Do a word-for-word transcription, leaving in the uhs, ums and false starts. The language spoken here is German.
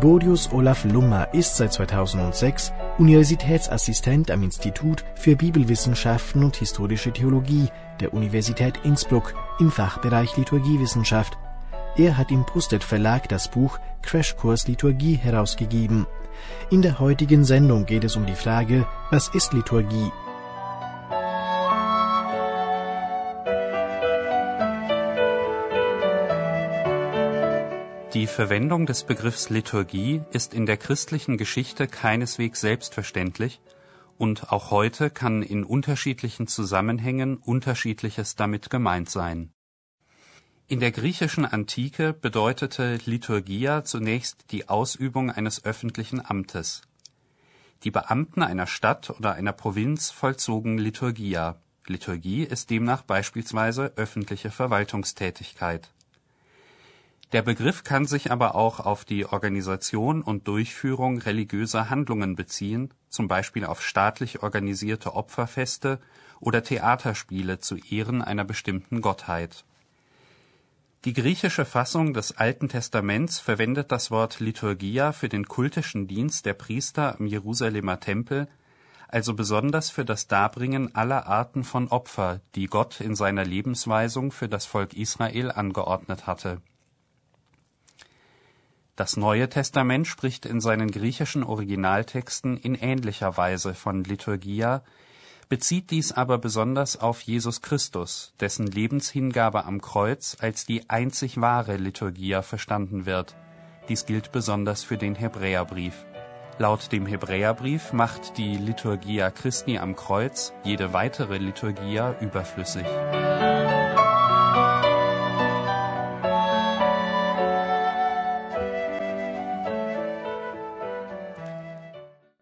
Liborius Olaf Lummer ist seit zweitausendsechs Universitätsassistent am Institut für Bibelwissenschaften und Historische Theologie der Universität Innsbruck im Fachbereich Liturgiewissenschaft. Er hat im Pustet Verlag das Buch Crashkurs Liturgie herausgegeben. In der heutigen Sendung geht es um die Frage, was ist Liturgie? Die Verwendung des Begriffs Liturgie ist in der christlichen Geschichte keineswegs selbstverständlich und auch heute kann in unterschiedlichen Zusammenhängen Unterschiedliches damit gemeint sein. In der griechischen Antike bedeutete Liturgia zunächst die Ausübung eines öffentlichen Amtes. Die Beamten einer Stadt oder einer Provinz vollzogen Liturgia. Liturgie ist demnach beispielsweise öffentliche Verwaltungstätigkeit. Der Begriff kann sich aber auch auf die Organisation und Durchführung religiöser Handlungen beziehen, zum Beispiel auf staatlich organisierte Opferfeste oder Theaterspiele zu Ehren einer bestimmten Gottheit. Die griechische Fassung des Alten Testaments verwendet das Wort Liturgia für den kultischen Dienst der Priester am Jerusalemer Tempel, also besonders für das Darbringen aller Arten von Opfer, die Gott in seiner Lebensweisung für das Volk Israel angeordnet hatte. Das Neue Testament spricht in seinen griechischen Originaltexten in ähnlicher Weise von Liturgia, bezieht dies aber besonders auf Jesus Christus, dessen Lebenshingabe am Kreuz als die einzig wahre Liturgia verstanden wird. Dies gilt besonders für den Hebräerbrief. Laut dem Hebräerbrief macht die Liturgia Christi am Kreuz jede weitere Liturgia überflüssig.